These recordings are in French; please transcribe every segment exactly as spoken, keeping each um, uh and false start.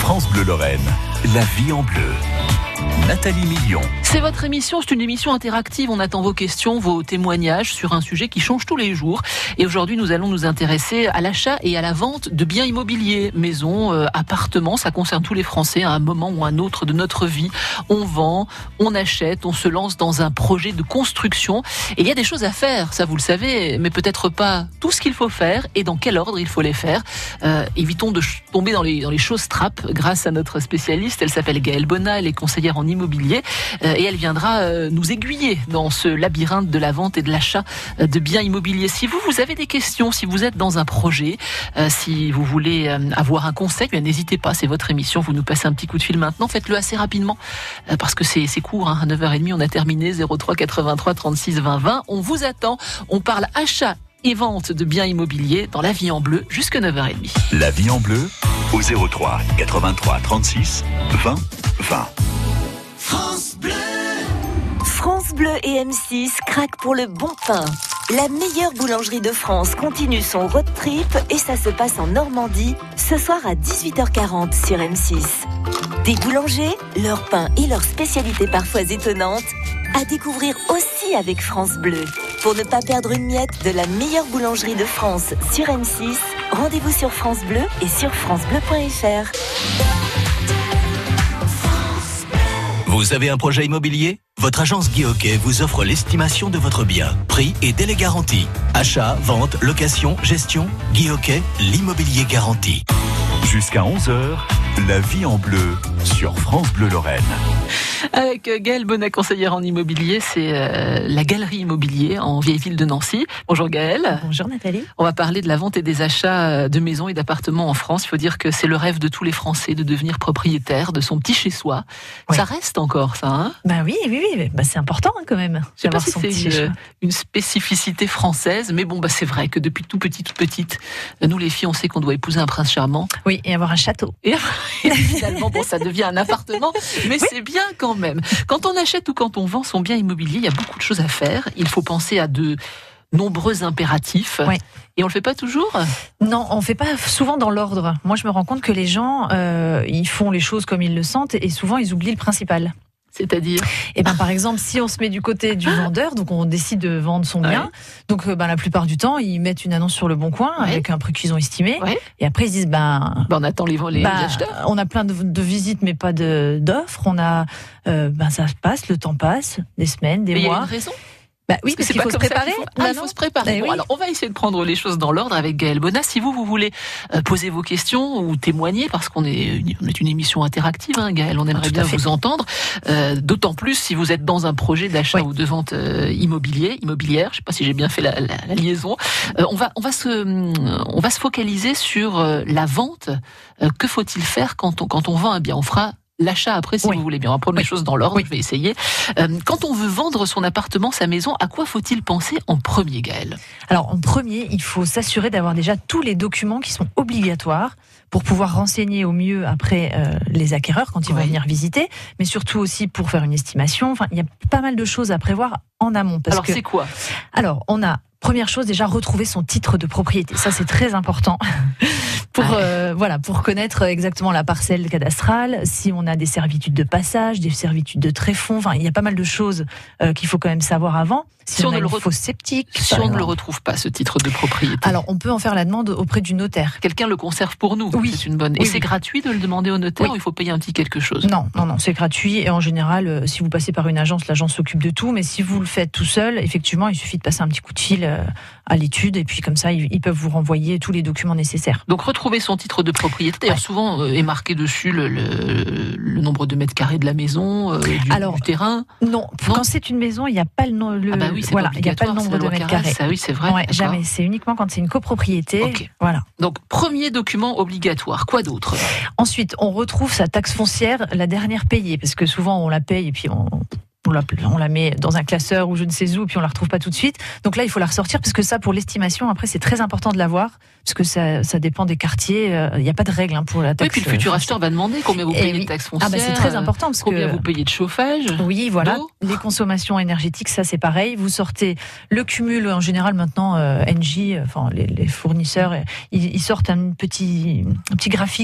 France Bleu Lorraine, la vie en bleu. Nathalie Million. C'est votre émission, c'est une émission interactive. On attend vos questions, vos témoignages sur un sujet qui change tous les jours. Et aujourd'hui, nous allons nous intéresser à l'achat et à la vente de biens immobiliers, maisons, euh, appartements. Ça concerne tous les Français à un moment ou un autre de notre vie. On vend, on achète, on se lance dans un projet de construction. Et il y a des choses à faire, ça vous le savez, mais peut-être pas tout ce qu'il faut faire et dans quel ordre il faut les faire. Euh, évitons de ch- tomber dans les, dans les choses trappes grâce à notre spécialiste. Elle s'appelle Gaëlle Bonnat, elle est conseillère en immobilier euh, et elle viendra euh, nous aiguiller dans ce labyrinthe de la vente et de l'achat euh, de biens immobiliers. Si vous, vous avez des questions, si vous êtes dans un projet, euh, si vous voulez euh, avoir un conseil, bien, n'hésitez pas, c'est votre émission, vous nous passez un petit coup de fil maintenant, faites-le assez rapidement euh, parce que c'est, c'est court, hein, à neuf heures trente on a terminé. Zéro trois quatre-vingt-trois trente-six vingt vingt, on vous attend, on parle achat et vente de biens immobiliers dans La Vie en Bleu jusque neuf heures trente. La vie en bleu au zéro trois quatre-vingt-trois trente-six vingt vingt. France Bleu. France Bleu et M six craquent pour le bon pain. La meilleure boulangerie de France continue son road trip et ça se passe en Normandie ce soir à dix-huit heures quarante sur M six. Des boulangers, leur pain et leurs spécialités parfois étonnantes à découvrir aussi avec France Bleu. Pour ne pas perdre une miette de la meilleure boulangerie de France sur M six, rendez-vous sur France Bleu et sur francebleu point f r. Vous avez un projet immobilier ? Votre agence Guy Hockey vous offre l'estimation de votre bien. Prix et délai garantis. Achat, vente, location, gestion. Guy Hockey, l'immobilier garanti. Jusqu'à onze heures, la vie en bleu sur France Bleu Lorraine. Avec Gaëlle Bonnat, conseillère en immobilier, c'est euh, la Galerie Immobilier en vieille ville de Nancy. Bonjour Gaëlle. Bonjour Nathalie. On va parler de la vente et des achats de maisons et d'appartements en France. Il faut dire que c'est le rêve de tous les Français de devenir propriétaire de son petit chez-soi. Oui. Ça reste encore ça, hein ? Bah oui, oui, oui. Bah c'est important hein, quand même. Je sais pas si son c'est petit une, chez-soi. une spécificité française, mais bon, bah c'est vrai que depuis tout petit, toute petite, nous les filles, on sait qu'on doit épouser un prince charmant. Oui, et avoir un château. Et, et finalement, bon, ça devient un appartement, mais oui. C'est bien quand même. Quand on achète ou quand on vend son bien immobilier, il y a beaucoup de choses à faire. Il faut penser à de nombreux impératifs. Oui. Et on le fait pas toujours ? Non, on fait pas souvent dans l'ordre. Moi, je me rends compte que les gens, euh, ils font les choses comme ils le sentent et souvent, ils oublient le principal. C'est-à-dire ? Eh ben, par exemple, si on se met du côté du vendeur, donc on décide de vendre son bien, ouais. donc ben, la plupart du temps, ils mettent une annonce sur le Bon Coin ouais. avec un prix qu'ils ont estimé, ouais. et après ils se disent ben, ben on attend les, les, ben, les acheteurs. On a plein de, de visites, mais pas de d'offres. On a, euh, ben ça passe, le temps passe, des semaines, des mais mois. Il y a une raison. Bah oui, parce, parce qu'il faut se préparer. Faut... Ah, il faut se préparer. Bon, oui. Alors, on va essayer de prendre les choses dans l'ordre avec Gaëlle Bonnat. Si vous, vous voulez euh, poser vos questions ou témoigner, parce qu'on est une, on est une émission interactive, hein, Gaëlle, on aimerait ah, bien vous entendre. Euh, d'autant plus si vous êtes dans un projet d'achat oui. ou de vente euh, immobilier, immobilière. Je ne sais pas si j'ai bien fait la, la, la liaison. Euh, on va, on va se, on va se focaliser sur euh, la vente. Euh, que faut-il faire quand on, quand on vend un bien ? On fera l'achat après, si oui. vous voulez bien. On va prendre oui. les choses dans l'ordre, oui. je vais essayer. Euh, quand on veut vendre son appartement, sa maison, à quoi faut-il penser en premier, Gaëlle ? Alors, en premier, il faut s'assurer d'avoir déjà tous les documents qui sont obligatoires pour pouvoir renseigner au mieux après euh, les acquéreurs quand ils oui. vont venir visiter, mais surtout aussi pour faire une estimation. Enfin, il y a pas mal de choses à prévoir en amont. Parce Alors, que... c'est quoi ? Alors, on a... Première chose, déjà retrouver son titre de propriété. Ça, c'est très important pour ah ouais. euh, voilà pour connaître exactement la parcelle cadastrale. Si on a des servitudes de passage, des servitudes de tréfonds, enfin, il y a pas mal de choses euh, qu'il faut quand même savoir avant. Si, si on, on a une fausse sceptique, si on ne le retrouve pas, ce titre de propriété. Alors, on peut en faire la demande auprès du notaire. Quelqu'un le conserve pour nous. Oui, c'est une bonne. Et oui, c'est oui. gratuit de le demander au notaire oui. ou il faut payer un petit quelque chose ? Non, non, non, c'est gratuit et en général, euh, si vous passez par une agence, l'agence s'occupe de tout. Mais si vous le faites tout seul, effectivement, il suffit de passer un petit coup de fil euh, à l'étude et puis comme ça, ils, ils peuvent vous renvoyer tous les documents nécessaires. Donc, retrouver son titre de propriété. D'ailleurs, ouais. souvent euh, est marqué dessus le, le, le nombre de mètres carrés de la maison, euh, du, Alors, du terrain. Non, non, quand c'est une maison, il n'y a pas le, le ah bah oui, c'est voilà, il n'y a pas le nombre de mètres carrés. Ça, oui, c'est vrai. Ouais, jamais. C'est uniquement quand c'est une copropriété. Okay. Voilà. Donc, premier document obligatoire. Quoi d'autre ? Ensuite, on retrouve sa taxe foncière, la dernière payée, parce que souvent on la paye et puis on. On la, on la met dans un classeur ou je ne sais où, puis on la retrouve pas tout de suite. Donc là, il faut la ressortir, parce que ça, pour l'estimation, après, c'est très important de l'avoir, parce que ça, ça dépend des quartiers. Il euh, n'y a pas de règle hein, pour la taxe. Oui, puis le futur acheteur va demander combien vous payez oui. de taxes foncières. Ah bah c'est très important, parce combien que vous payez de chauffage. Oui, voilà. D'eau. Les consommations énergétiques, ça c'est pareil. Vous sortez le cumul en général maintenant. Euh, Engie, enfin les, les fournisseurs, ils, ils sortent un petit, un petit graphique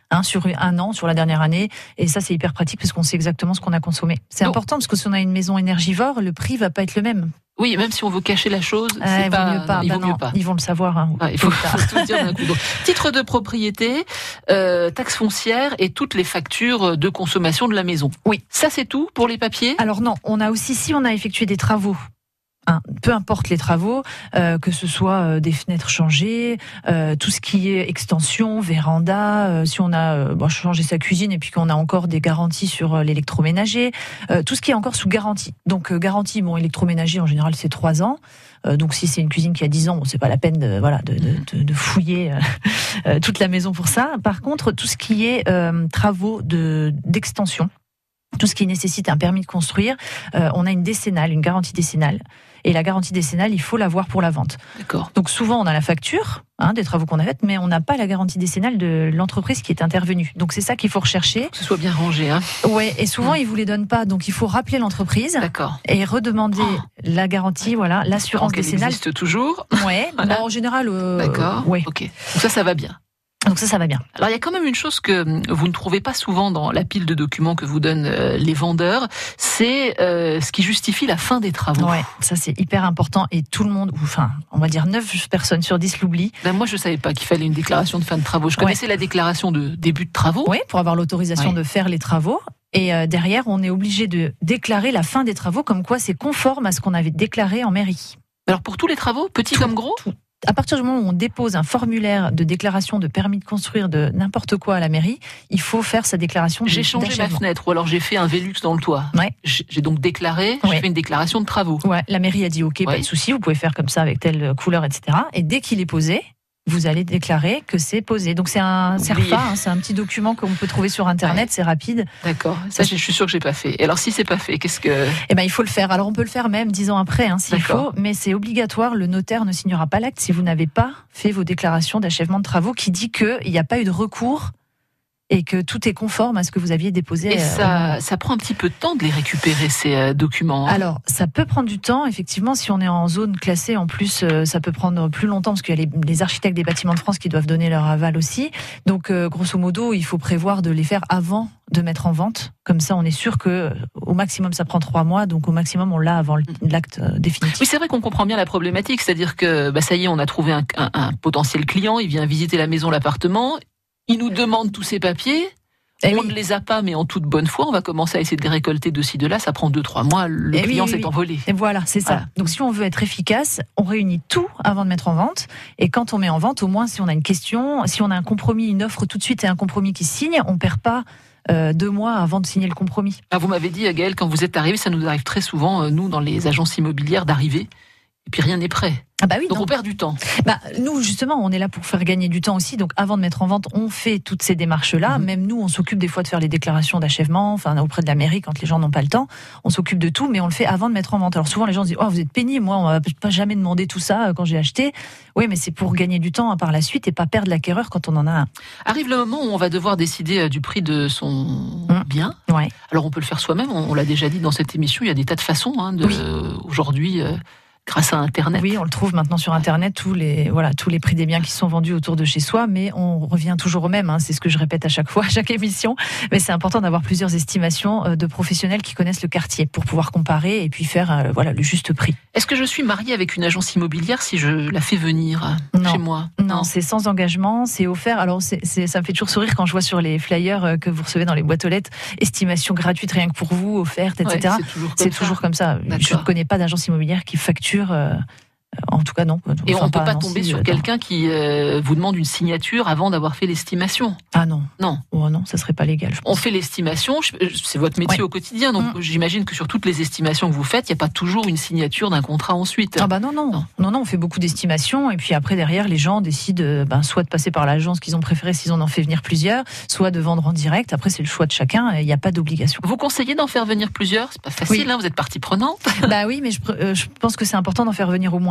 Hein, sur un an, sur la dernière année, et ça c'est hyper pratique parce qu'on sait exactement ce qu'on a consommé. C'est Donc, important parce que si on a une maison énergivore, le prix va pas être le même. Oui, même si on veut cacher la chose, Euh, c'est il pas, vaut mieux pas. non, il Bah vaut non, mieux pas. Ils vont le savoir. Hein, Ah, il faut, faut tout dire d'un coup. Donc, titre de propriété, euh, taxe foncière et toutes les factures de consommation de la maison. Oui. Ça c'est tout pour les papiers. Alors non, on a aussi, si on a effectué des travaux, hein, peu importe les travaux, euh, que ce soit euh, des fenêtres changées, euh, tout ce qui est extension, véranda, euh, si on a euh, bon, changé sa cuisine et puis qu'on a encore des garanties sur euh, l'électroménager, euh, tout ce qui est encore sous garantie. Donc euh, garantie, bon, électroménager en général c'est trois ans. Euh, donc si c'est une cuisine qui a dix ans, bon, c'est pas la peine de, voilà, de, de, de, de fouiller euh, euh, toute la maison pour ça. Par contre, tout ce qui est euh, travaux de, d'extension, tout ce qui nécessite un permis de construire, euh, on a une décennale, une garantie décennale. Et la garantie décennale, il faut l'avoir pour la vente. D'accord. Donc souvent, on a la facture hein, des travaux qu'on a faits, mais on n'a pas la garantie décennale de l'entreprise qui est intervenue. Donc c'est ça qu'il faut rechercher. Que ce soit bien rangé, hein. Ouais, et souvent, Mmh. ils vous les donnent pas. Donc il faut rappeler l'entreprise D'accord. et redemander Oh. la garantie, voilà, l'assurance Elle décennale. existe toujours. Ouais, Voilà. bon, en général, euh, D'accord. ouais. Ok. Donc ça, ça va bien. Donc ça, ça va bien. Alors il y a quand même une chose que vous ne trouvez pas souvent dans la pile de documents que vous donnent euh, les vendeurs, c'est euh, ce qui justifie la fin des travaux. Ouais, ça c'est hyper important et tout le monde, ou enfin, on va dire neuf personnes sur dix l'oublient. Ben, moi je savais pas qu'il fallait une déclaration de fin de travaux. Je Ouais. connaissais la déclaration de début de travaux. Oui, pour avoir l'autorisation Ouais. de faire les travaux. Et euh, derrière, on est obligé de déclarer la fin des travaux, comme quoi c'est conforme à ce qu'on avait déclaré en mairie. Alors pour tous les travaux, petits Tout, comme gros. tout. À partir du moment où on dépose un formulaire de déclaration de permis de construire de n'importe quoi à la mairie, il faut faire sa déclaration de J'ai changé ma d'achèvement. fenêtre ou alors j'ai fait un Velux dans le toit. Ouais. J'ai j'ai donc déclaré, j'ai Ouais. fait une déclaration de travaux. Ouais, la mairie a dit ok, pas Ouais. de souci, vous pouvez faire comme ça avec telle couleur, et cetera. Et dès qu'il est posé, vous allez déclarer que c'est posé. Donc c'est un Oublié. CERFA, hein, c'est un petit document qu'on peut trouver sur internet, Ouais. c'est rapide. D'accord. Ça, je suis sûre que j'ai pas fait. Et alors si c'est pas fait, qu'est-ce que Eh ben il faut le faire. Alors on peut le faire même dix ans après, hein, s'il D'accord. faut, mais c'est obligatoire. Le notaire ne signera pas l'acte si vous n'avez pas fait vos déclarations d'achèvement de travaux, qui dit que il n'y a pas eu de recours et que tout est conforme à ce que vous aviez déposé. Et euh, ça, ça prend un petit peu de temps de les récupérer ces euh, documents. hein. Alors, ça peut prendre du temps, effectivement, si on est en zone classée. En plus, euh, ça peut prendre plus longtemps parce qu'il y a les, les architectes des bâtiments de France qui doivent donner leur aval aussi. Donc, euh, grosso modo, il faut prévoir de les faire avant de mettre en vente. Comme ça, on est sûr que euh, au maximum, ça prend trois mois. Donc, au maximum, on l'a avant le- l'acte euh, définitif. Oui, c'est vrai qu'on comprend bien la problématique, c'est-à-dire que bah, ça y est, on a trouvé un, un- un potentiel client, il vient visiter la maison, l'appartement, il nous demande tous ses papiers. Eh on oui. ne les a pas, mais en toute bonne foi, on va commencer à essayer de les récolter de ci, de là. Ça prend deux, trois mois. Le Eh oui, client oui, s'est oui. envolé. Et voilà, c'est ça. Voilà. Donc si on veut être efficace, on réunit tout avant de mettre en vente. Et quand on met en vente, au moins si on a une question, si on a un compromis, une offre tout de suite et un compromis qui se signe, on perd pas euh, deux mois avant de signer le compromis. Ah, vous m'avez dit, Gaëlle, quand vous êtes arrivé, ça nous arrive très souvent, euh, nous, dans les agences immobilières, d'arriver, et puis rien n'est prêt. Ah bah oui, Donc non. on perd du temps. Bah, nous, justement, on est là pour faire gagner du temps aussi. Donc, avant de mettre en vente, on fait toutes ces démarches-là. Mhm. Même nous, on s'occupe des fois de faire les déclarations d'achèvement, enfin, auprès de la mairie quand les gens n'ont pas le temps. On s'occupe de tout, mais on le fait avant de mettre en vente. Alors, souvent, les gens se disent, oh, vous êtes pénible. Moi, on m'a pas jamais demandé tout ça quand j'ai acheté. Oui, mais c'est pour gagner du temps par la suite et pas perdre l'acquéreur quand on en a un. Arrive le moment où on va devoir décider euh, du prix de son Mhm. bien. Ouais. Alors on peut le faire soi-même, on, on l'a déjà dit dans cette émission, il y a des tas de façons hein, de, Oui. euh, aujourd'hui, euh, grâce à Internet. Oui, on le trouve maintenant sur Internet, tous les, voilà, tous les prix des biens qui sont vendus autour de chez soi, mais on revient toujours au même, hein, c'est ce que je répète à chaque fois, à chaque émission, mais c'est important d'avoir plusieurs estimations euh, de professionnels qui connaissent le quartier pour pouvoir comparer et puis faire euh, voilà, le juste prix. Est-ce que je suis mariée avec une agence immobilière si je la fais venir Non. chez moi? Non, c'est sans engagement, c'est offert. Alors, c'est, c'est, ça me fait toujours sourire quand je vois sur les flyers euh, que vous recevez dans les boîtes aux lettres, estimation gratuite rien que pour vous, offerte, et cetera. Ouais, c'est toujours comme c'est ça. toujours comme ça. D'accord. Je ne connais pas d'agence immobilière qui facture... euh, En tout cas, non. Et Enfin, on ne peut pas à Nancy, tomber sur euh, quelqu'un qui euh, vous demande une signature avant d'avoir fait l'estimation. Ah non. Non. Oh non, ça serait pas légal. Je pense. On fait l'estimation, je- c'est votre métier Ouais. au quotidien, donc Mm. j'imagine que sur toutes les estimations que vous faites, il n'y a pas toujours une signature d'un contrat ensuite. Ah bah non, non, Non. non, non, on fait beaucoup d'estimations et puis après derrière les gens décident euh, ben, soit de passer par l'agence qu'ils ont préférée s'ils en ont fait venir plusieurs, soit de vendre en direct. Après c'est le choix de chacun, il n'y a pas d'obligation. Vous conseillez d'en faire venir plusieurs? C'est pas facile, Oui. hein, vous êtes partie prenante. Bah oui, mais je, pr- euh, je pense que c'est important d'en faire venir au moins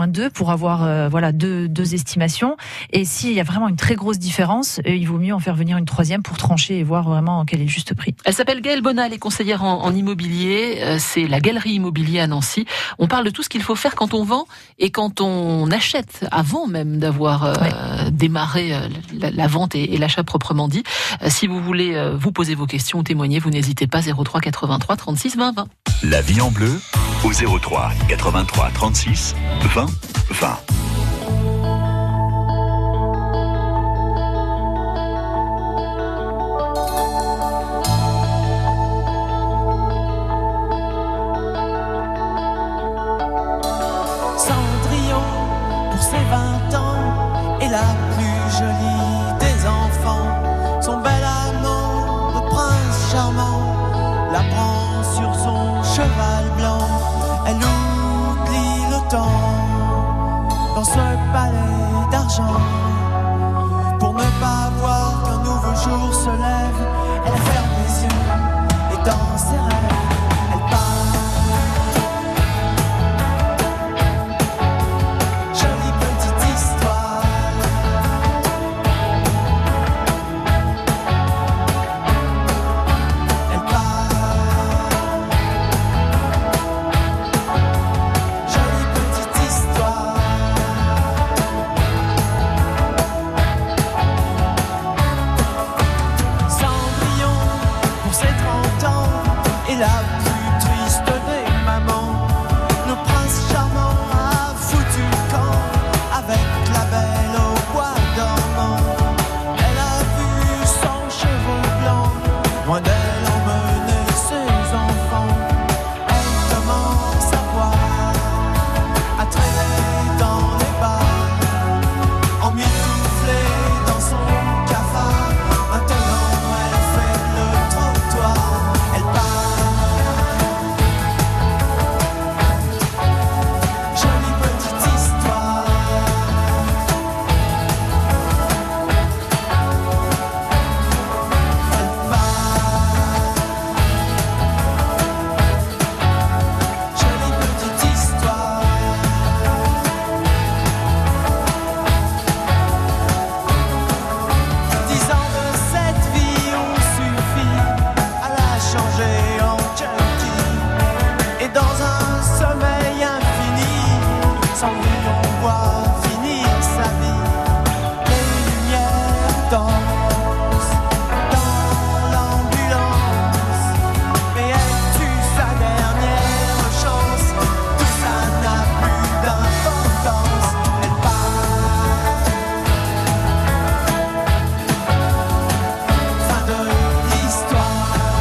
deux pour avoir euh, voilà deux, deux estimations. Et s'il y a vraiment une très grosse différence, euh, il vaut mieux en faire venir une troisième pour trancher et voir vraiment quel est le juste prix. Elle s'appelle Gaëlle Bonnat, elle est conseillère en, en immobilier. Euh, c'est la Galerie Immobilier à Nancy. On parle de tout ce qu'il faut faire quand on vend et quand on achète, avant même d'avoir euh, ouais. démarré euh, la, la vente et, et l'achat proprement dit. Euh, si vous voulez euh, vous poser vos questions ou témoigner, vous n'hésitez pas, zéro trois quatre-vingt-trois trente-six vingt vingt. La vie en bleu au zéro trois quatre-vingt-trois trente-six vingt vingt. Cendrillon, pour ses vingt ans, est la plus jolie des enfants. Son bel amant, le prince charmant, la prend sur son cheval blanc. Elle oublie le temps dans ce palais d'argent. Pour ne pas voir qu'un nouveau jour se lève, elle ferme les yeux et dans ses rêves, elle part. Jolie petite histoire. Elle part. Jolie petite histoire. Cendrillon, pour ses trente ans, est la plus triste des mamans. Le prince charmant a foutu le camp avec la belle au bois dormant. Elle a vu son cheveu blanc, loin d'elle emmener ses enfants. Elle commence à boire, à traîner dans les bars, emmitouflée dans son cafard. Maintenant elle fait le trottoir, elle part. Jolie petite histoire. Elle part. Jolie petite histoire. Dix ans de cette vie ont suffi à la changer en junkie. Et dans un sommeil infini, Cendrillon voit finir sa vie. Les lumières dansent dans l'ambulance, mais elle tue sa dernière chance. Tout ça n'a plus d'importance. Elle part. Fin de l'histoire.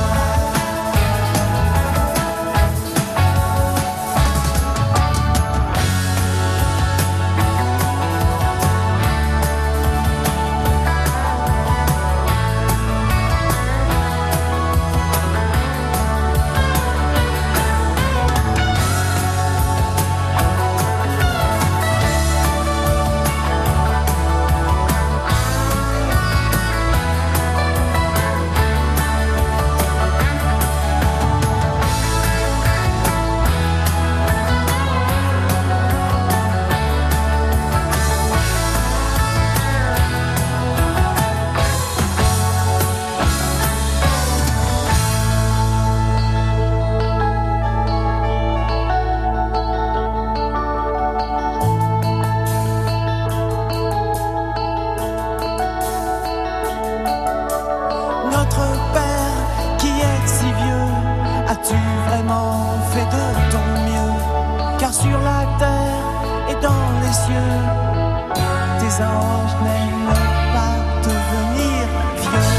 Notre Père qui est si vieux, as-tu vraiment fait de ton mieux? Car sur la terre et dans les cieux, tes anges n'aiment pas devenir vieux.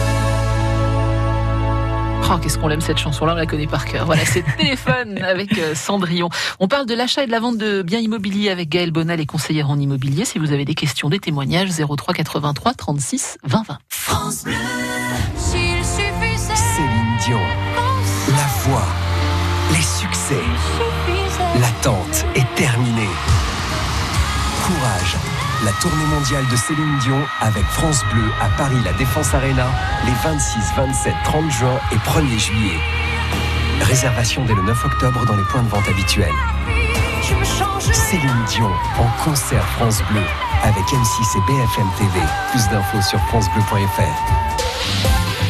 Oh, qu'est-ce qu'on l'aime cette chanson-là, on la connaît par cœur. Voilà, c'est Téléphone avec euh, Cendrillon. On parle de l'achat et de la vente de biens immobiliers avec Gaëlle Bonnat, les conseillères en immobilier. Si vous avez des questions, des témoignages, zéro trois quatre-vingt-trois trente-six vingt vingt. France Bleu. S'il suffisait, Céline Dion, la voix, les succès, l'attente est terminée. Courage, la tournée mondiale de Céline Dion avec France Bleu à Paris La Défense Arena les vingt-six, vingt-sept, trente juin et premier juillet. Réservation dès le neuf octobre dans les points de vente habituels. je me changerai. Céline Dion en concert France Bleu avec M six et B F M T V. Plus d'infos sur francebleu point f r.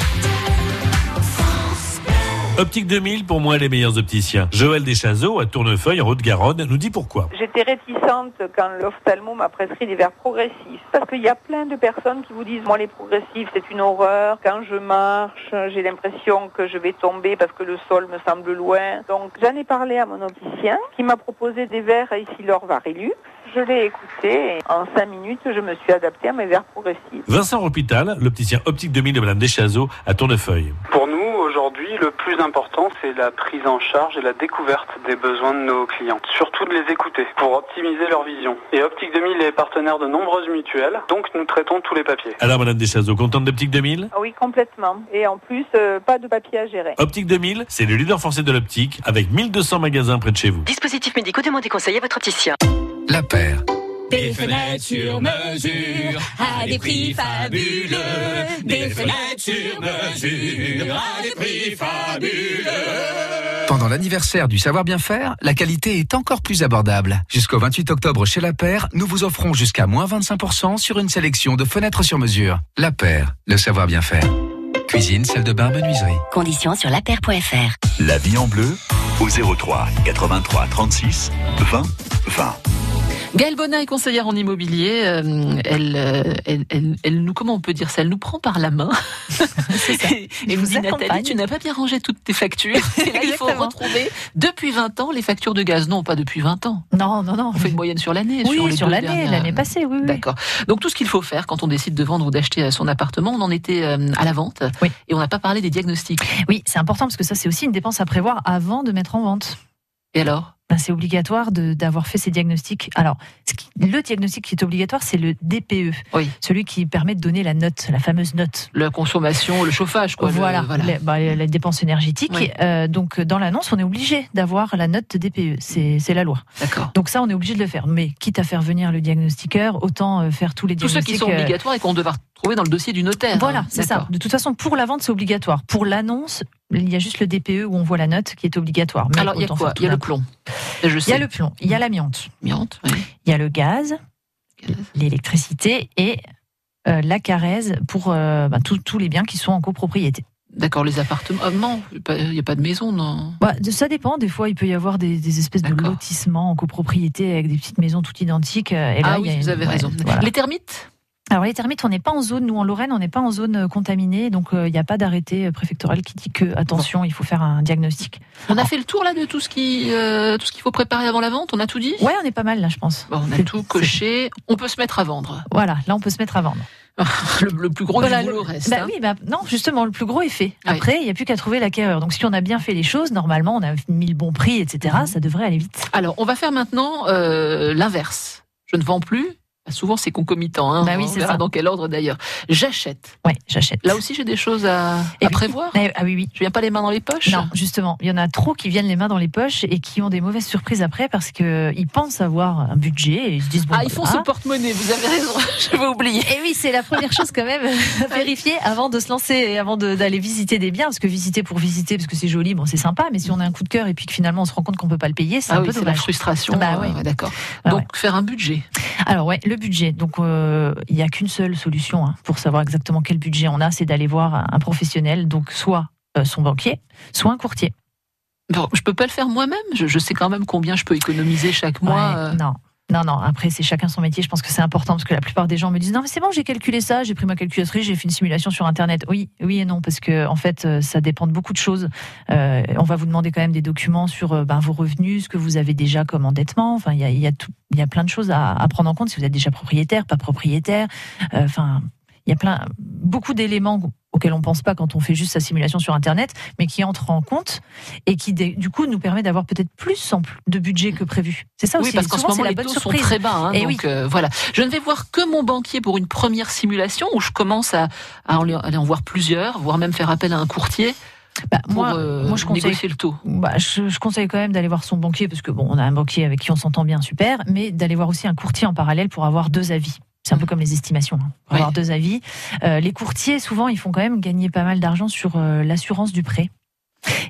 Optique deux mille, pour moi, les meilleurs opticiens. Joël Deschazeaux, à Tournefeuille, en Haute-Garonne, nous dit pourquoi. J'étais réticente quand l'ophtalmo m'a prescrit des verres progressifs. Parce qu'il y a plein de personnes qui vous disent, moi, les progressifs, c'est une horreur. Quand je marche, j'ai l'impression que je vais tomber parce que le sol me semble loin. Donc, j'en ai parlé à mon opticien, qui m'a proposé des verres Essilor Varilux. Je l'ai écouté et en cinq minutes, je me suis adaptée à mes verres progressifs. Vincent Ropital, l'opticien Optique deux mille de Madame Deschazeaux, à Tournefeuille. Pour nous, aujourd'hui, le plus important, c'est la prise en charge et la découverte des besoins de nos clients. Surtout de les écouter pour optimiser leur vision. Et Optique deux mille est partenaire de nombreuses mutuelles, donc nous traitons tous les papiers. Alors, Madame Deschazeaux, contente d'Optique deux mille ? Oui, complètement. Et en plus, euh, pas de papier à gérer. Optique deux mille, c'est le leader français de l'optique, avec mille deux cents magasins près de chez vous. Dispositifs médicaux, demandez conseil à votre opticien. La paire. Des fenêtres sur mesure, à des prix fabuleux. Des fenêtres sur mesure, à des prix fabuleux. Pendant l'anniversaire du savoir bien faire, la qualité est encore plus abordable. Jusqu'au vingt-huit octobre chez La Paire, nous vous offrons jusqu'à moins vingt-cinq pour cent sur une sélection de fenêtres sur mesure. La Paire, le savoir bien faire. Cuisine, salle de bain, menuiserie. Conditions sur lapaire point f r. La vie en bleu au zéro trois quatre-vingt-trois trente-six vingt vingt. Gaëlle Bonin est conseillère en immobilier. Euh, elle, euh, elle, elle, elle nous, comment on peut dire ça ? Elle nous prend par la main. C'est ça. Et, et vous dit, Nathalie, tu n'as pas bien rangé toutes tes factures. Et là, il faut retrouver depuis vingt ans les factures de gaz. Non, pas depuis vingt ans. Non, non, non. On fait une moyenne sur l'année. Oui, sur, les sur l'année, dernières... l'année passée, oui. D'accord. Donc tout ce qu'il faut faire quand on décide de vendre ou d'acheter son appartement, on en était à la vente. Oui. Et on n'a pas parlé des diagnostics. Oui, c'est important parce que ça, c'est aussi une dépense à prévoir avant de mettre en vente. Et alors ? Ben, c'est obligatoire de, d'avoir fait ces diagnostics. Alors, ce qui, le diagnostic qui est obligatoire, c'est le D P E. Oui. Celui qui permet de donner la note, la fameuse note. La consommation, le chauffage, quoi. Voilà, le, voilà. Les, bah, les dépenses énergétiques. Oui. Euh, donc, dans l'annonce, on est obligé d'avoir la note D P E. C'est, c'est la loi. D'accord. Donc ça, on est obligé de le faire. Mais quitte à faire venir le diagnostiqueur, autant faire tous les tous diagnostics. Tous ceux qui sont obligatoires et qu'on devra trouver dans le dossier du notaire. Voilà, hein. c'est D'accord. ça. De toute façon, pour la vente, c'est obligatoire. Pour l'annonce, il y a juste le D P E où on voit la note qui est obligatoire. Mais alors, il y a quoi ? Il y a le plomb. Je sais. Il y a le plomb, il y a l'amiante. Amiante, oui. Il y a le gaz, gaz. l'électricité et euh, la carèse pour euh, bah, tous les biens qui sont en copropriété. D'accord, les appartements. Ah, non, il n'y a pas de maison, non. Bah, ça dépend. Des fois, il peut y avoir des, des espèces D'accord. de lotissements en copropriété avec des petites maisons toutes identiques. Et là, ah oui, il y a vous une... avez ouais, raison. Voilà. Les termites ? Alors les termites, on n'est pas en zone, nous en Lorraine, on n'est pas en zone contaminée, donc il euh, n'y a pas d'arrêté préfectoral qui dit que, attention, bon. il faut faire un diagnostic. On a fait le tour là de tout ce qui, euh, tout ce qu'il faut préparer avant la vente, on a tout dit ? Ouais, on est pas mal là, je pense. Bon, on a c'est, tout coché, on peut se mettre à vendre. Voilà, là on peut se mettre à vendre. le, le plus gros voilà, du boulot reste. Bah hein. oui, bah non, justement, le plus gros est fait. Après, il ouais. n'y a plus qu'à trouver l'acquéreur. Donc si on a bien fait les choses, normalement, on a mis le bon prix, et cetera, mmh. ça devrait aller vite. Alors, on va faire maintenant euh, l'inverse. Je ne vends plus. Souvent, c'est concomitant. Hein. Bah oui, on c'est verra ça. dans quel ordre d'ailleurs. J'achète. Ouais, j'achète. Là aussi, j'ai des choses à, à prévoir. Ah oui, oui. Je viens pas les mains dans les poches. Non, justement. Il y en a trop qui viennent les mains dans les poches et qui ont des mauvaises surprises après parce qu'ils pensent avoir un budget et ils se disent bon. Ah, ils font voilà. ce porte-monnaie. Vous avez raison. Je vais oublier. Et oui, c'est la première chose quand même à vérifier avant de se lancer et avant de, d'aller visiter des biens parce que visiter pour visiter parce que c'est joli, bon, c'est sympa, mais si on a un coup de cœur et puis que finalement on se rend compte qu'on peut pas le payer, c'est ah un oui, peu c'est dommage. La frustration. Bah ouais. ouais, d'accord. Ah Donc ouais. faire un budget. Alors ouais, le budget. Donc il euh, n'y a qu'une seule solution hein, pour savoir exactement quel budget on a, c'est d'aller voir un professionnel, donc soit euh, son banquier, soit un courtier. Bon, je peux pas le faire moi-même. Je, je sais quand même combien je peux économiser chaque mois. Ouais, euh... Non. Non, non, après, c'est chacun son métier. Je pense que c'est important parce que la plupart des gens me disent non, mais c'est bon, j'ai calculé ça, j'ai pris ma calculatrice, j'ai fait une simulation sur Internet. Oui, oui et non, parce que, en fait, ça dépend de beaucoup de choses. Euh, on va vous demander quand même des documents sur ben, vos revenus, ce que vous avez déjà comme endettement. Enfin, il y a, y a tout, il y a plein de choses à, à prendre en compte si vous êtes déjà propriétaire, pas propriétaire. Euh, enfin, il y a plein, beaucoup d'éléments auxquels on ne pense pas quand on fait juste sa simulation sur Internet, mais qui entrent en compte et qui, du coup, nous permet d'avoir peut-être plus de budget que prévu. C'est ça aussi. Oui, parce qu'en souvent, ce moment, c'est la les bonne taux surprise. sont très bas. Hein, et donc, oui. euh, voilà. Je ne vais voir que mon banquier pour une première simulation où je commence à, à aller en voir plusieurs, voire même faire appel à un courtier. Bah, pour moi, euh, moi, je conseille, négocier le taux. Bah, je, je conseille quand même d'aller voir son banquier parce que bon, on a un banquier avec qui on s'entend bien, super, mais d'aller voir aussi un courtier en parallèle pour avoir deux avis. C'est un peu comme les estimations, hein, pour oui. avoir deux avis. Euh, les courtiers, souvent, ils font quand même gagner pas mal d'argent sur euh, l'assurance du prêt.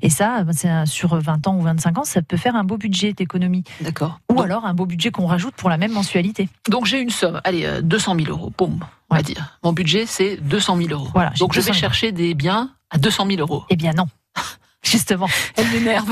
Et ça, c'est un, sur vingt ans ou vingt-cinq ans, ça peut faire un beau budget d'économie. D'accord. Ou Donc, alors un beau budget qu'on rajoute pour la même mensualité. donc j'ai une somme, allez, euh, deux cent mille euros, boum, on va Ouais. dire. Mon budget, c'est deux cent mille euros. Voilà, j'ai donc je vais deux cent mille. chercher des biens à deux cent mille euros. Eh bien non. Justement. Elle m'énerve.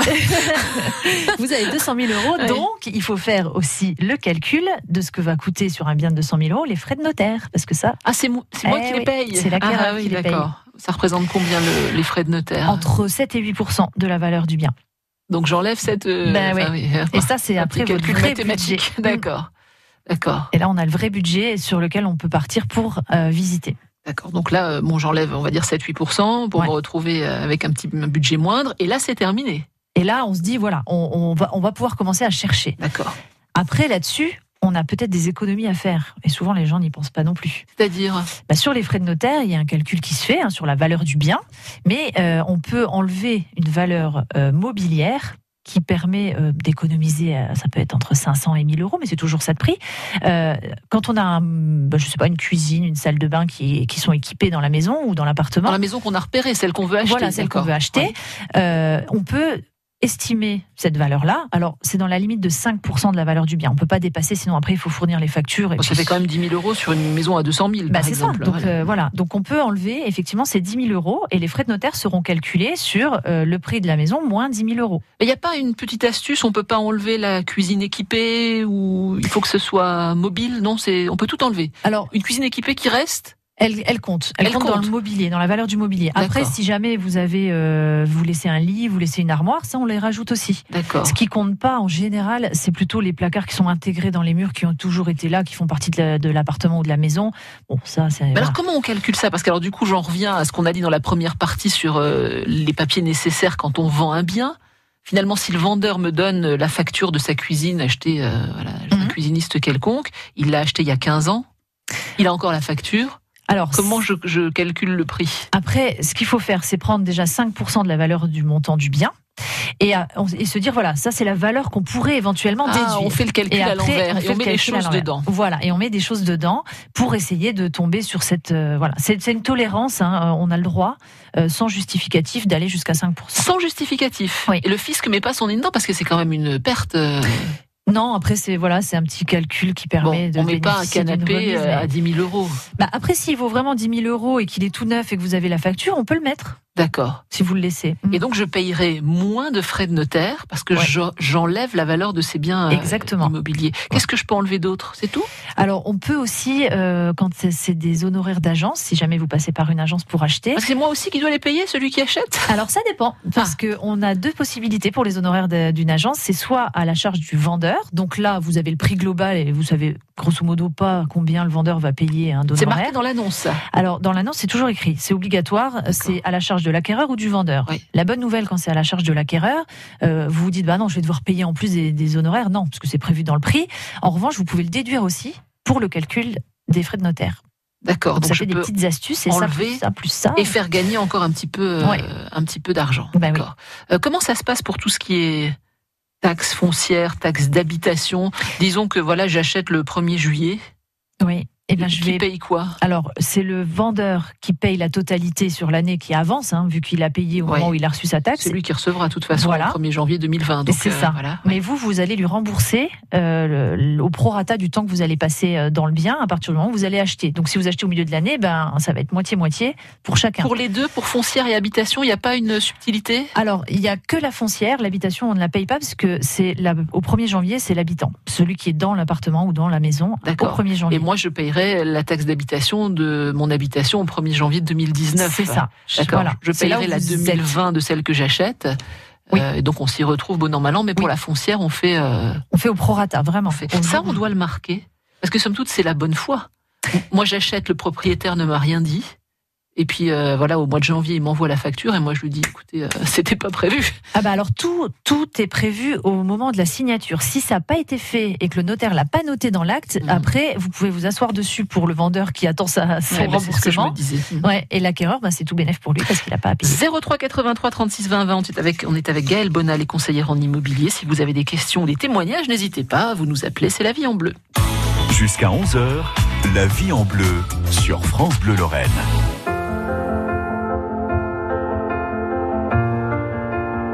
Vous avez deux cent mille euros, Ouais. donc il faut faire aussi le calcul de ce que va coûter sur un bien de deux cent mille euros les frais de notaire. Parce que ça, Ah, c'est, mo- c'est moi Eh qui oui, les paye. c'est l'acquéreur ah, oui, qui les d'accord. Ça représente combien le- les frais de notaire? entre sept et huit pour cent de la valeur du bien. Donc j'enlève cette. euh, Ben enfin, oui. oui. Et ça, c'est Un après petit votre calcul vrai mathématique. budget. D'accord. D'accord. Et là, on a le vrai budget sur lequel on peut partir pour euh, visiter. D'accord. Donc là, euh, bon, j'enlève, on va dire sept à huit pour cent pour Ouais. me retrouver euh, avec un petit un budget moindre. Et là, c'est terminé. Et là, on se dit, voilà, on, on va, on va pouvoir commencer à chercher. D'accord. Après, là-dessus, on a peut-être des économies à faire. Et souvent, les gens n'y pensent pas non plus. C'est-à-dire? Bah, sur les frais de notaire, il y a un calcul qui se fait hein, sur la valeur du bien. Mais euh, on peut enlever une valeur euh, mobilière qui permet euh, d'économiser, euh, ça peut être entre cinq cents et mille euros, mais c'est toujours ça de prix. Euh, quand on a, un, bah, je sais pas, une cuisine, une salle de bain qui, qui sont équipées dans la maison ou dans l'appartement. Dans la maison qu'on a repérée, celle qu'on veut acheter. Voilà, celle qu'on d'accord. veut acheter. Ouais. Euh, on peut estimer cette valeur-là. Alors, c'est dans la limite de cinq pour cent de la valeur du bien. On ne peut pas dépasser, sinon après, il faut fournir les factures. Et Bon, ça puis- fait quand même dix mille euros sur une maison à deux cent mille, Bah, par c'est exemple. ça. Donc, Voilà. euh, voilà. Donc, on peut enlever effectivement ces dix mille euros et les frais de notaire seront calculés sur euh, le prix de la maison moins dix mille euros. Il n'y a pas une petite astuce, on peut pas enlever la cuisine équipée ou il faut que ce soit mobile? Non, c'est, on peut tout enlever. Alors, Une cuisine équipée qui reste? Elle, elle compte. Elle, Elle compte, compte. dans le mobilier, dans la valeur du mobilier. Après, D'accord. si jamais vous avez, euh, vous laissez un lit, vous laissez une armoire, ça on les rajoute aussi. D'accord. Ce qui compte pas en général, c'est plutôt les placards qui sont intégrés dans les murs, qui ont toujours été là, qui font partie de, la- de l'appartement ou de la maison. Bon, ça, c'est. Mais voilà. alors comment on calcule ça? Parce que alors du coup j'en reviens à ce qu'on a dit dans la première partie sur euh, les papiers nécessaires quand on vend un bien. Finalement, si le vendeur me donne la facture de sa cuisine achetée, euh, voilà, un Mhm. cuisiniste quelconque, il l'a acheté il y a quinze ans, il a encore la facture. Alors, Comment je, je calcule le prix? après, ce qu'il faut faire, c'est prendre déjà cinq pour cent de la valeur du montant du bien. Et, à- on- et se dire, voilà, ça c'est la valeur qu'on pourrait éventuellement Ah, déduire. on fait le calcul Et à après, l'envers on et fait on le met les calcul à choses l'envers. dedans. Voilà, et on met des choses dedans pour essayer de tomber sur cette. euh, voilà, c'est c'est une tolérance, hein, euh, on a le droit, euh, sans justificatif, d'aller jusqu'à cinq pour cent. Sans justificatif. Oui. Et le fisc met pas son nez dedans parce que c'est quand même une perte. euh, Non, après, c'est voilà, c'est un petit calcul qui permet Bon, de. on met pas un bénéficier d'une canapé remise, euh, mais- à dix mille euros. Bah, après, s'il vaut vraiment dix mille euros et qu'il est tout neuf et que vous avez la facture, on peut le mettre, D'accord. si vous le laissez. Et donc je payerai moins de frais de notaire parce que Ouais. je- j'enlève la valeur de ces biens euh, Exactement. immobiliers. Qu'est-ce que je peux enlever d'autre? C'est tout? Alors, on peut aussi, euh, quand c'est- c'est des honoraires d'agence, si jamais vous passez par une agence pour acheter. Parce que c'est moi aussi qui dois les payer, celui qui achète? Alors, ça dépend, parce que on a deux possibilités pour les honoraires de- d'une agence. C'est soit à la charge du vendeur, donc là, vous avez le prix global et vous savez grosso modo pas combien le vendeur va payer un C'est d'honoraires. marqué dans l'annonce, ça. Alors, dans l'annonce, c'est toujours écrit, c'est obligatoire, c'est à la charge de l'acquéreur ou du vendeur. Oui. La bonne nouvelle, quand c'est à la charge de l'acquéreur, euh, vous vous dites, bah non, je vais devoir payer en plus des, des honoraires. Non, parce que c'est prévu dans le prix. En revanche, vous pouvez le déduire aussi pour le calcul des frais de notaire. D'accord. Donc, Donc ça je fait des peux petites astuces, et ça enlever plus ça, plus ça. et faire gagner encore un petit peu, euh, Ouais. un petit peu d'argent. Bah oui. D'accord. Euh, comment ça se passe pour tout ce qui est taxes foncières, taxes d'habitation? Disons que voilà, j'achète le premier juillet. Oui. Eh ben, je Qui vais... paye quoi? Alors, c'est le vendeur qui paye la totalité sur l'année qui avance, hein, vu qu'il a payé au Ouais. moment où il a reçu sa taxe. C'est lui qui recevra de toute façon Voilà. le premier janvier deux mille vingt. Donc, C'est euh, ça. Voilà. Mais vous, vous allez lui rembourser euh, le- au prorata du temps que vous allez passer euh, dans le bien à partir du moment où vous allez acheter. Donc, si vous achetez au milieu de l'année, ben, ça va être moitié-moitié pour chacun. Pour les deux, pour foncière et habitation, il n'y a pas une subtilité? Alors, il n'y a que la foncière, l'habitation, on ne la paye pas parce que c'est la- au premier janvier, c'est l'habitant, celui qui est dans l'appartement ou dans la maison au D'accord. premier janvier. Et moi, je payerai la taxe d'habitation de mon habitation au premier janvier deux mille dix-neuf. C'est ça. D'accord. Voilà. Je C'est là payerai où la vous deux mille vingt de celle que j'achète. Oui. Euh, et donc, on s'y retrouve bon an, mal an. Mais pour Oui. la foncière, on fait... euh, On fait au prorata, vraiment. on fait. Au Ça, jour- on doit le marquer. Parce que, somme toute, c'est la bonne foi. Moi, j'achète, le propriétaire ne m'a rien dit. Et puis, euh, voilà, au mois de janvier, il m'envoie la facture. Et moi, je lui dis, écoutez, euh, c'était pas prévu. Ah bah alors tout, tout est prévu au moment de la signature. Si ça n'a pas été fait et que le notaire l'a pas noté dans l'acte, Mhm. après vous pouvez vous asseoir dessus pour le vendeur qui attend sa, son Ouais, bah, c'est ce que je me remboursement. disais. Ouais, et l'acquéreur, bah, c'est tout bénef pour lui parce qu'il n'a pas à payer. zéro trois quatre-vingt-trois trente-six vingt vingt. On est avec, on est avec Gaëlle Bonal, les conseillère en immobilier. Si vous avez des questions ou des témoignages, n'hésitez pas, vous nous appelez, c'est La Vie en Bleu. Jusqu'à onze heures, La Vie en Bleu sur France Bleu Lorraine.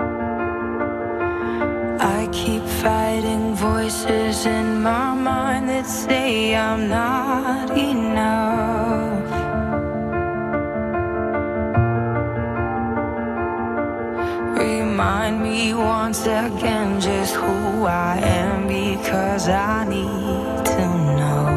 fighting voices in my mind that say I'm not enough. Remind me once again just who I am, because I need to know.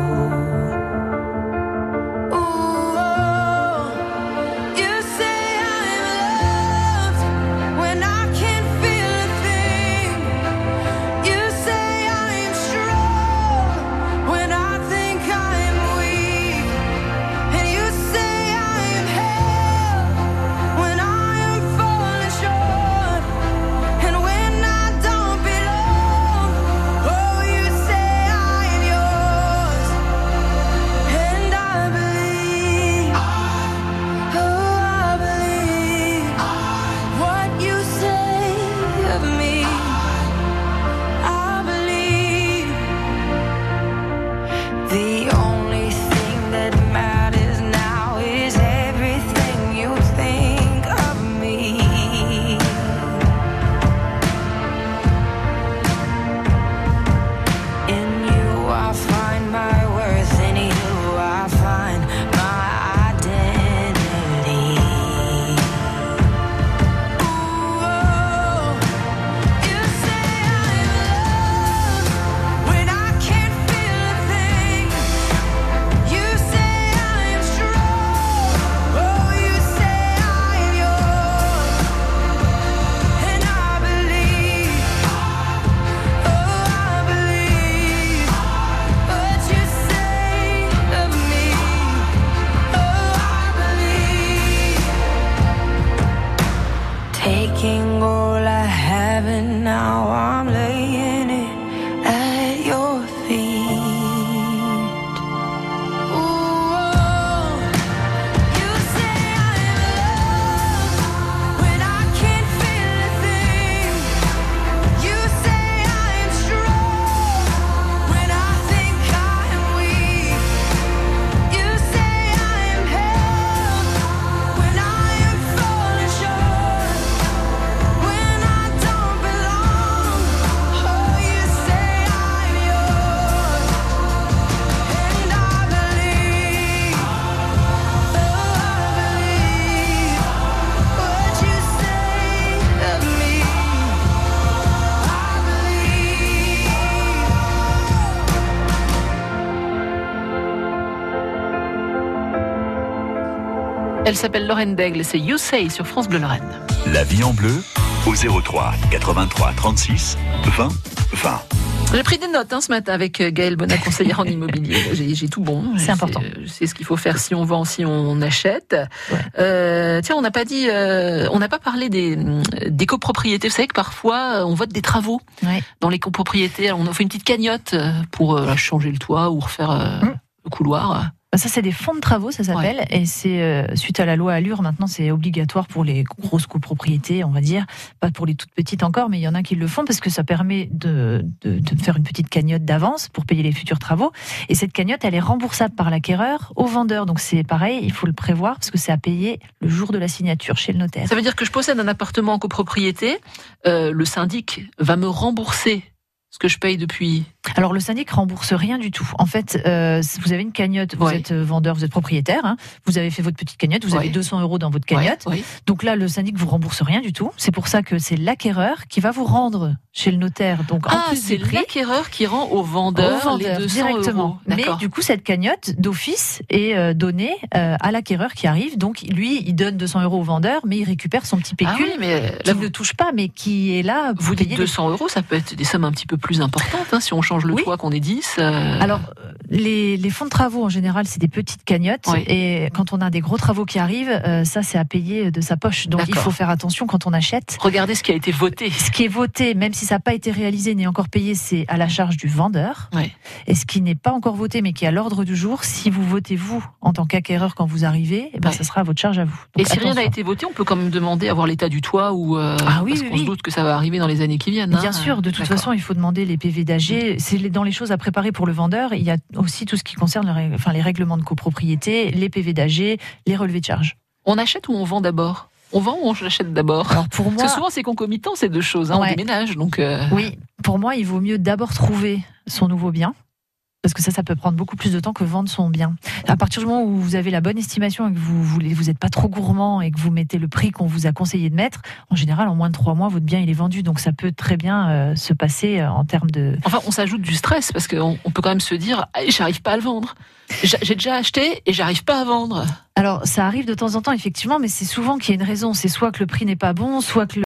Taking all I have and now I'm laying it at your feet. Ooh, you say I'm loved when I can't feel a thing. You say I'm strong when I think I'm weak. You say I'm held when I am falling short. Elle s'appelle Lorraine Daigle, c'est You Say sur France Bleu Lorraine. La vie en bleu au zéro trois quatre-vingt-trois trente-six vingt vingt. J'ai pris des notes hein, ce matin avec Gaëlle Bonnat, conseillère en immobilier. J'ai, j'ai tout bon. C'est important. C'est ce qu'il faut faire si on vend, si on achète. Ouais. Euh, tiens, on n'a pas dit, euh, on n'a pas parlé des, des copropriétés. Vous savez que parfois on vote des travaux ouais. dans les copropriétés. Alors, on a fait une petite cagnotte pour euh, changer le toit ou refaire euh, mmh. le couloir. Ça, c'est des fonds de travaux, ça s'appelle, ouais. et c'est euh, suite à la loi Allure, maintenant, c'est obligatoire pour les grosses copropriétés, on va dire, pas pour les toutes petites encore, mais il y en a qui le font parce que ça permet de, de, de faire une petite cagnotte d'avance pour payer les futurs travaux, et cette cagnotte, elle est remboursable par l'acquéreur au vendeur, donc c'est pareil, il faut le prévoir parce que c'est à payer le jour de la signature chez le notaire. Ça veut dire que je possède un appartement en copropriété, euh, le syndic va me rembourser ce que je paye depuis. Alors le syndic rembourse rien du tout. En fait, euh, vous avez une cagnotte, vous ouais. êtes vendeur, vous êtes propriétaire, hein, vous avez fait votre petite cagnotte, vous ouais. avez deux cents euros dans votre cagnotte. Ouais. Ouais. Donc là, le syndic vous rembourse rien du tout. C'est pour ça que c'est l'acquéreur qui va vous rendre chez le notaire. Donc ah, en plus c'est prix, l'acquéreur qui rend au vendeur, au vendeur les deux cents directement. euros. Mais du coup, cette cagnotte d'office est euh, donnée euh, à l'acquéreur qui arrive. Donc lui, il donne deux cents euros au vendeur, mais il récupère son petit pécule ah oui, mais qui ne touche pas, mais qui est là. Vous dites deux cents euros, ça peut être des sommes un petit peu plus importantes hein, si on change le oui. toit, qu'on est dix. Euh... Alors, les, les fonds de travaux, en général, c'est des petites cagnottes. Oui. Et quand on a des gros travaux qui arrivent, euh, ça, c'est à payer de sa poche. Donc, D'accord. il faut faire attention quand on achète. Regardez ce qui a été voté. Ce qui est voté, même si ça n'a pas été réalisé, n'est encore payé, c'est à la charge du vendeur. Oui. Et ce qui n'est pas encore voté, mais qui est à l'ordre du jour, si vous votez, vous, en tant qu'acquéreur, quand vous arrivez, eh ben, oui. ça sera à votre charge à vous. Donc, et si attention. Rien n'a été voté, on peut quand même demander à voir l'état du toit ou euh, ah, oui, parce oui, qu'on oui. se doute que ça va arriver dans les années qui viennent. Hein. Bien sûr, de toute D'accord. façon, il faut demander les P V d'A G. C'est dans les choses à préparer pour le vendeur. Il y a aussi tout ce qui concerne le, enfin, les règlements de copropriété, les P V d'A G, les relevés de charges. On achète ou on vend d'abord ? On vend ou on achète d'abord ? Alors pour moi, parce que souvent c'est concomitant ces deux choses. Hein, ouais. On déménage donc. Euh... Oui. pour moi, il vaut mieux d'abord trouver son nouveau bien. Parce que ça, ça peut prendre beaucoup plus de temps que vendre son bien. À partir du moment où vous avez la bonne estimation et que vous voulez, vous n'êtes pas trop gourmand et que vous mettez le prix qu'on vous a conseillé de mettre, en général, en moins de trois mois, votre bien il est vendu. Donc ça peut très bien euh, se passer euh, en termes de. Enfin, on s'ajoute du stress parce qu'on on peut quand même se dire, ah, j'arrive pas à le vendre. J'ai déjà acheté et j'arrive pas à vendre. Alors ça arrive de temps en temps effectivement, mais c'est souvent qu'il y a une raison. C'est soit que le prix n'est pas bon, soit que le